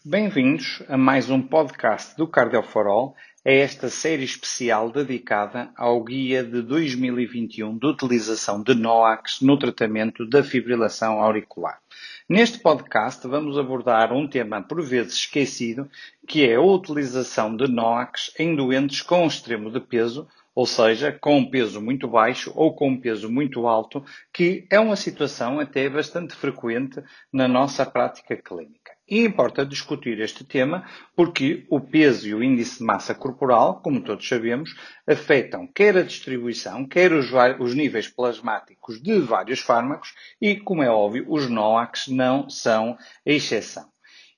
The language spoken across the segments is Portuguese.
Bem-vindos a mais um podcast do Cardio for All, a esta série especial dedicada ao Guia de 2021 de utilização de NOACs no tratamento da fibrilação auricular. Neste podcast vamos abordar um tema por vezes esquecido, que é a utilização de NOACs em doentes com extremo de peso, ou seja, com um peso muito baixo ou com um peso muito alto, que é uma situação até bastante frequente na nossa prática clínica. E importa discutir este tema porque o peso e o índice de massa corporal, como todos sabemos, afetam quer a distribuição, quer os níveis plasmáticos de vários fármacos e, como é óbvio, os NOACs não são a exceção.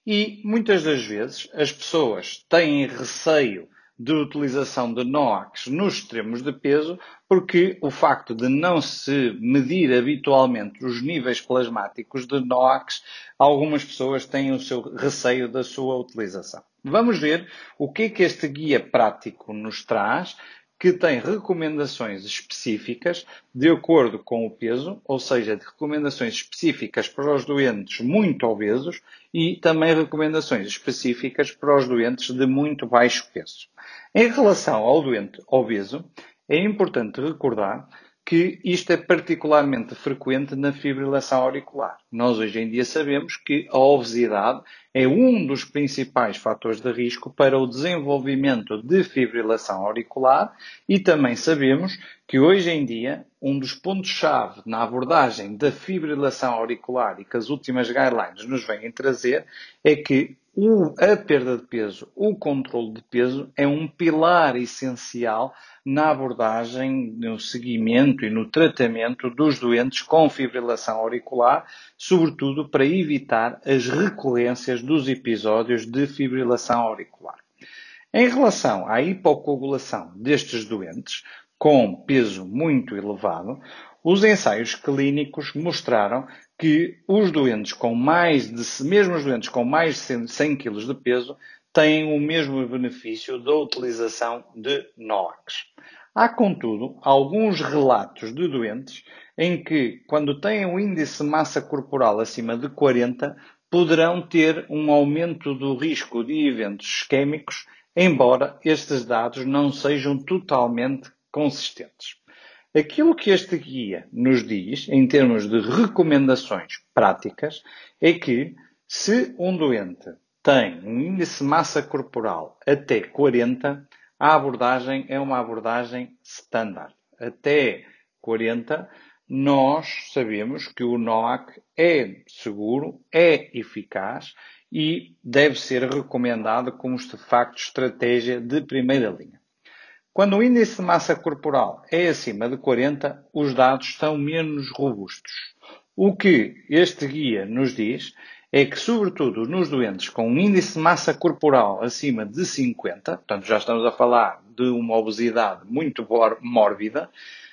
E muitas das vezes as pessoas têm receio de utilização de NOACs nos extremos de peso, porque o facto de não se medir habitualmente os níveis plasmáticos de NOACs, algumas pessoas têm o seu receio da sua utilização. Vamos ver o que é que este guia prático nos traz, que tem recomendações específicas de acordo com o peso, ou seja, de recomendações específicas para os doentes muito obesos e também recomendações específicas para os doentes de muito baixo peso. Em relação ao doente obeso, é importante recordar que isto é particularmente frequente na fibrilação auricular. Nós hoje em dia sabemos que a obesidade é um dos principais fatores de risco para o desenvolvimento de fibrilação auricular e também sabemos que hoje em dia um dos pontos-chave na abordagem da fibrilação auricular e que as últimas guidelines nos vêm trazer é que a perda de peso, o controle de peso é um pilar essencial na abordagem, no seguimento e no tratamento dos doentes com fibrilação auricular, sobretudo para evitar as recorrências dos episódios de fibrilação auricular. Em relação à hipocoagulação destes doentes, com peso muito elevado, os ensaios clínicos mostraram que os doentes mesmo os doentes com mais de 100 kg de peso, têm o mesmo benefício da utilização de NOACs. Há, contudo, alguns relatos de doentes em que, quando têm um índice de massa corporal acima de 40, poderão ter um aumento do risco de eventos isquémicos, embora estes dados não sejam totalmente consistentes. Aquilo que este guia nos diz, em termos de recomendações práticas, é que se um doente tem um índice de massa corporal até 40, a abordagem é uma abordagem standard. Até 40, nós sabemos que o NOAC é seguro, é eficaz e deve ser recomendado como, de facto, estratégia de primeira linha. Quando o índice de massa corporal é acima de 40, os dados são menos robustos. O que este guia nos diz é que, sobretudo nos doentes com um índice de massa corporal acima de 50, portanto já estamos a falar de uma obesidade muito mórbida,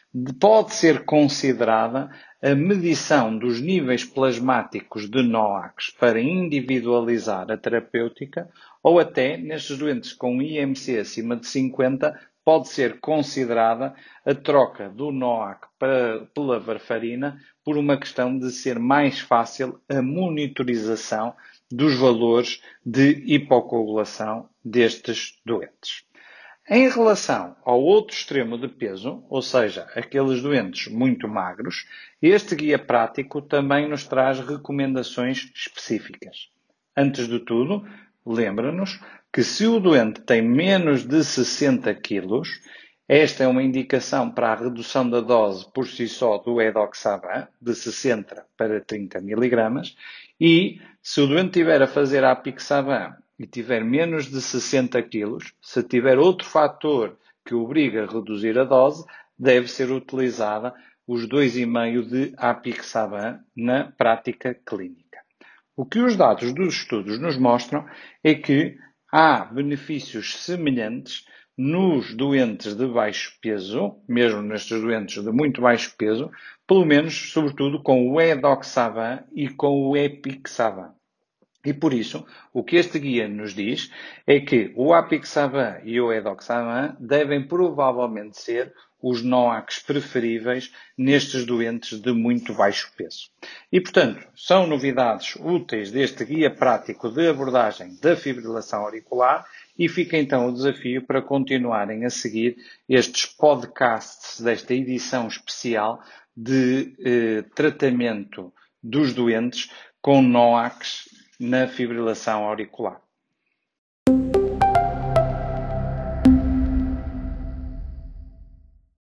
pode ser considerada a medição dos níveis plasmáticos de NOACs para individualizar a terapêutica, ou até, nestes doentes com IMC acima de 50, pode ser considerada a troca do NOAC pela varfarina por uma questão de ser mais fácil a monitorização dos valores de hipocoagulação destes doentes. Em relação ao outro extremo de peso, ou seja, aqueles doentes muito magros, este guia prático também nos traz recomendações específicas. Antes de tudo, lembra-nos que se o doente tem menos de 60 kg, esta é uma indicação para a redução da dose por si só do edoxaban, de 60 para 30 mg, e se o doente estiver a fazer a apixaban e tiver menos de 60 kg, se tiver outro fator que obriga a reduzir a dose, deve ser utilizada os 2,5 de apixaban na prática clínica. O que os dados dos estudos nos mostram é que há benefícios semelhantes nos doentes de baixo peso, mesmo nestes doentes de muito baixo peso, pelo menos, sobretudo, com o edoxaban e com o epixaban. E por isso, o que este guia nos diz é que o apixaban e o edoxaban devem provavelmente ser os NOACs preferíveis nestes doentes de muito baixo peso. E, portanto, são novidades úteis deste guia prático de abordagem da fibrilação auricular e fica então o desafio para continuarem a seguir estes podcasts desta edição especial de tratamento dos doentes com NOACs na fibrilação auricular.